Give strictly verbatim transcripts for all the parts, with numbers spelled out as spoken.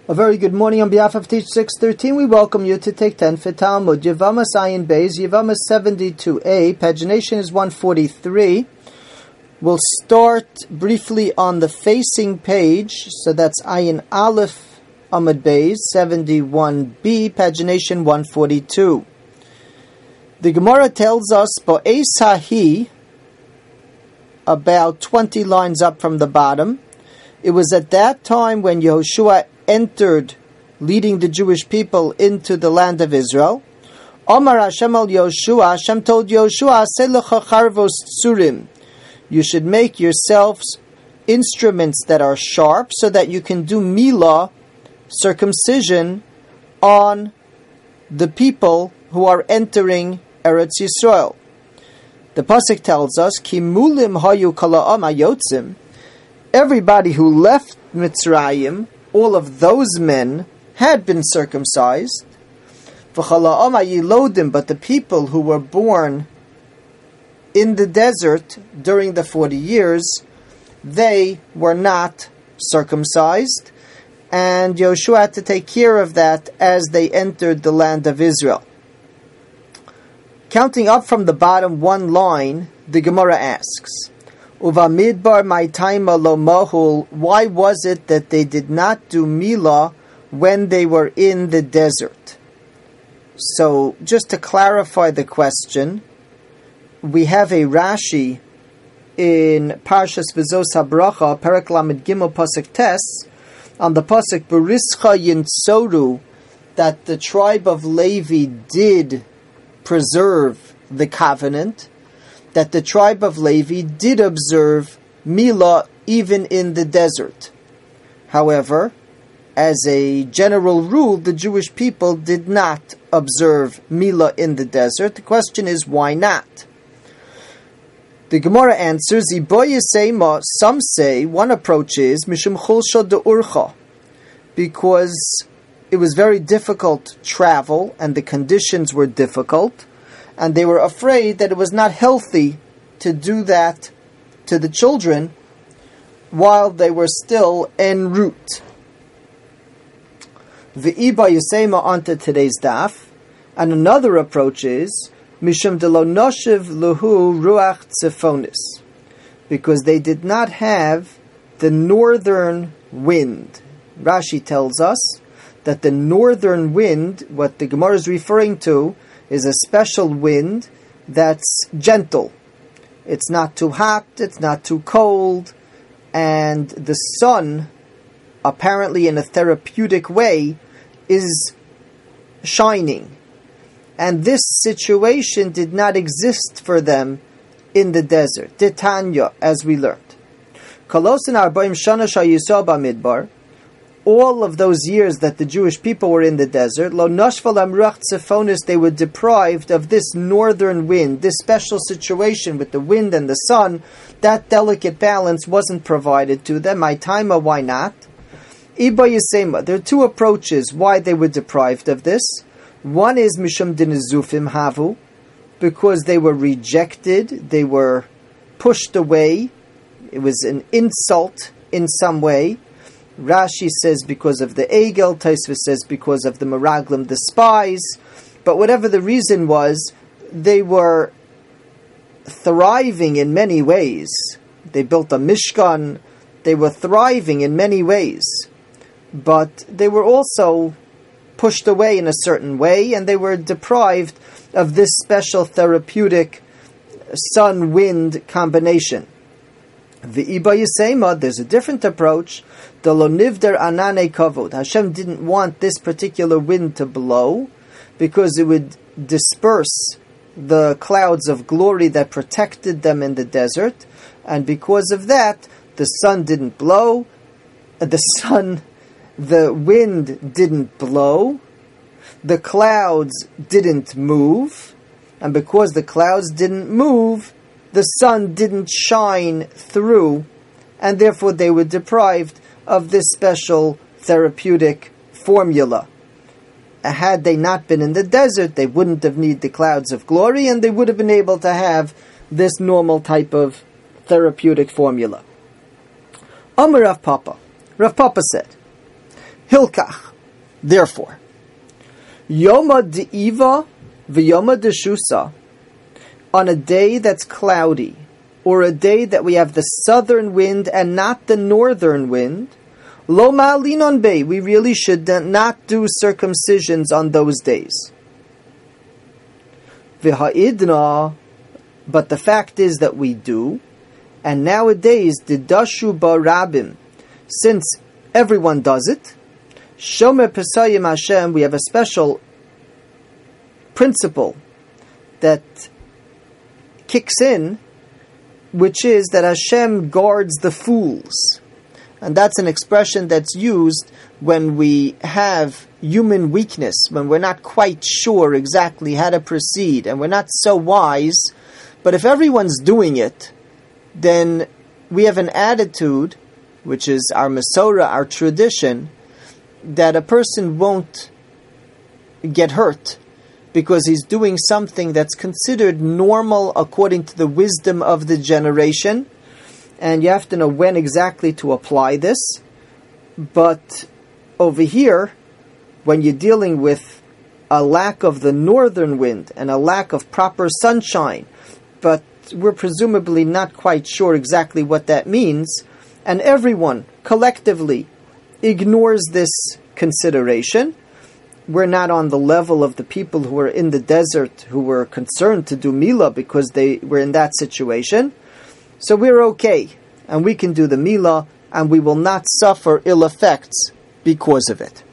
A very good morning on behalf of Teach six thirteen. We welcome you to take ten for Talmud. Yevamos Ayin Beis, Yevamos seventy-two A. Pagination is one forty-three. We'll start briefly on the facing page. So that's Ayin Aleph Amud Beis, seventy-one B, pagination one forty-two. The Gemara tells us, Bo'ez Hahi, about twenty lines up from the bottom. It was at that time when Yehoshua entered, leading the Jewish people into the land of Israel. Omar Hashem al Yehoshua, Hashem told Yehoshua, Selecha charvos tsurim. You should make yourselves instruments that are sharp so that you can do milah, circumcision, on the people who are entering Eretz Yisrael. The pasuk tells us, Ki mulim hayu kala'am hayotzim. Everybody who left Mitzrayim, all of those men had been circumcised. But the people who were born in the desert during the forty years, they were not circumcised. And Yehoshua had to take care of that as they entered the land of Israel. Counting up from the bottom one line, the Gemara asks, Uva midbar my taima lo mahul. Why was it that they did not do milah when they were in the desert? So, just to clarify the question, we have a Rashi in Parshas V'zos HaBracha, Perek Lamed Gimel Pasuk Tes, on the Pasuk Berischa Yintzoru, that the tribe of Levi did preserve the covenant, that the tribe of Levi did observe milah even in the desert. However, as a general rule, the Jewish people did not observe milah in the desert. The question is, why not? The Gemara answers, some say, one approach is, Mishum chulsha de'urcha, because it was very difficult to travel and the conditions were difficult, and they were afraid that it was not healthy to do that to the children while they were still en route. V'iba Yisema onto today's daf. And another approach is Mishum de lo noshiv luhu ruach tzifonis, because they did not have the northern wind. Rashi tells us that the northern wind, what the Gemara is referring to, is a special wind that's gentle. It's not too hot, it's not too cold, and the sun, apparently in a therapeutic way, is shining. And this situation did not exist for them in the desert. Titania, as we learned. Kolosin arbaim shana shayisah b'midbar. All of those years that the Jewish people were in the desert, lo nashval amruach tzifonis, they were deprived of this northern wind, this special situation with the wind and the sun. That delicate balance wasn't provided to them. My taima, why not? Iba Yisema, there are two approaches why they were deprived of this. One is mishum dinizufim havu, because they were rejected, they were pushed away. It was an insult in some way. Rashi says because of the Egel, Tosfos says because of the Meraglim, the spies. But whatever the reason was, they were thriving in many ways. They built a Mishkan, they were thriving in many ways. But they were also pushed away in a certain way, and they were deprived of this special therapeutic sun-wind combination. V'iba Yisema, there's a different approach. The lo nivder anane kavod. Hashem didn't want this particular wind to blow because it would disperse the clouds of glory that protected them in the desert, and because of that, the sun didn't blow. The sun, the wind didn't blow. The clouds didn't move, and because the clouds didn't move, the sun didn't shine through, and therefore they were deprived of this special therapeutic formula. Had they not been in the desert, they wouldn't have needed the clouds of glory, and they would have been able to have this normal type of therapeutic formula. Amar Rav Papa. Rav Papa said, Hilkach. Therefore, Yoma De'iva v'Yoma Deshusa, on a day that's cloudy, or a day that we have the southern wind and not the northern wind, Lo Ma'alinon Bei, we really should not do circumcisions on those days. V'ha'idna, but the fact is that we do, and nowadays, Didashu Barabim, since everyone does it, Shomer Pesayim Hashem, we have a special principle that kicks in, which is that Hashem guards the fools. And that's an expression that's used when we have human weakness, when we're not quite sure exactly how to proceed, and we're not so wise. But if everyone's doing it, then we have an attitude, which is our Masorah, our tradition, that a person won't get hurt because he's doing something that's considered normal according to the wisdom of the generation. And you have to know when exactly to apply this. But over here, when you're dealing with a lack of the northern wind and a lack of proper sunshine, but we're presumably not quite sure exactly what that means, and everyone collectively ignores this consideration. We're not on the level of the people who were in the desert who were concerned to do Milah because they were in that situation. So we're okay, and we can do the Milah, and we will not suffer ill effects because of it.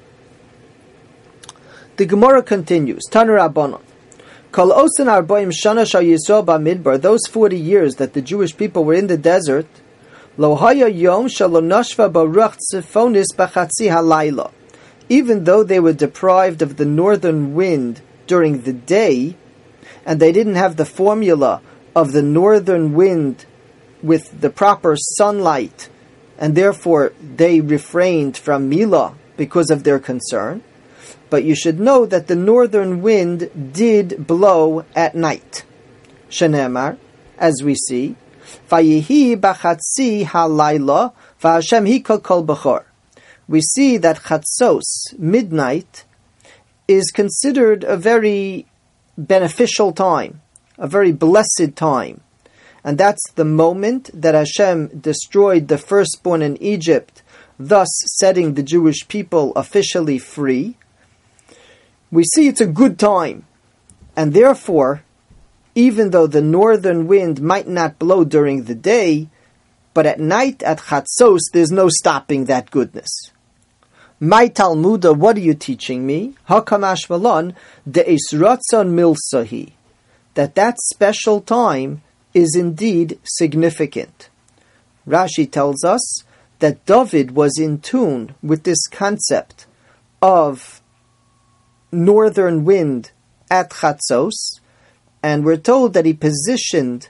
The Gemara continues, Tanu Rabbanon, Kol osen arbaim shana shal Yisrael b'midbar, those forty years that the Jewish people were in the desert, lo haya yom shalo nashva baruch tzifonis b'chatzi halayla. Even though they were deprived of the northern wind during the day, and they didn't have the formula of the northern wind with the proper sunlight, and therefore they refrained from Milah because of their concern. But you should know that the northern wind did blow at night. Shenemar, as we see, Vayihi b'chatzi halayla v'Hashem hikol kol b'chor. We see that Chatzos, midnight, is considered a very beneficial time, a very blessed time. And that's the moment that Hashem destroyed the firstborn in Egypt, thus setting the Jewish people officially free. We see it's a good time, and therefore, even though the northern wind might not blow during the day, but at night at Chatzos, there's no stopping that goodness. My Talmuda, what are you teaching me? Hakamash Malon, de'es ratzon milsahi, that that special time is indeed significant. Rashi tells us that David was in tune with this concept of northern wind at Chatzos, and we're told that he positioned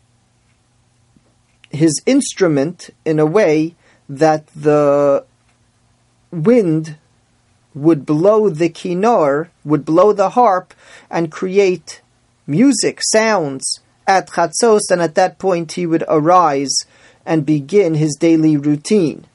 his instrument in a way that the wind would blow the kinor, would blow the harp, and create music, sounds at Chatzos, and at that point he would arise and begin his daily routine.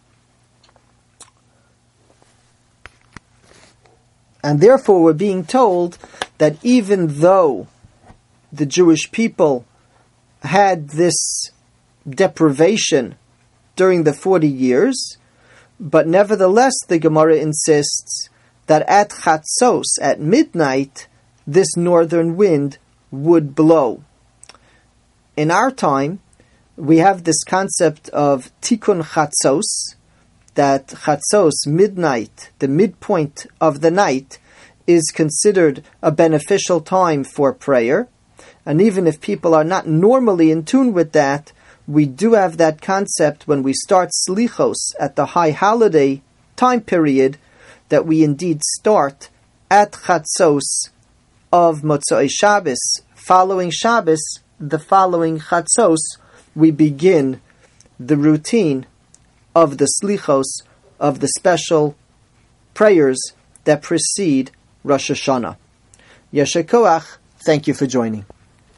And therefore we're being told that even though the Jewish people had this deprivation during the forty years, but nevertheless the Gemara insists that at Chatzos, at midnight, this northern wind would blow. In our time, we have this concept of Tikkun Chatzos, that Chatzos, midnight, the midpoint of the night, is considered a beneficial time for prayer. And even if people are not normally in tune with that, we do have that concept when we start Slichos at the high holiday time period, that we indeed start at Chatzos of Motzei Shabbos. Following Shabbos, the following Chatzos, we begin the routine of the Slichos, of the special prayers that precede Rosh Hashanah. Yesher Koach, thank you for joining.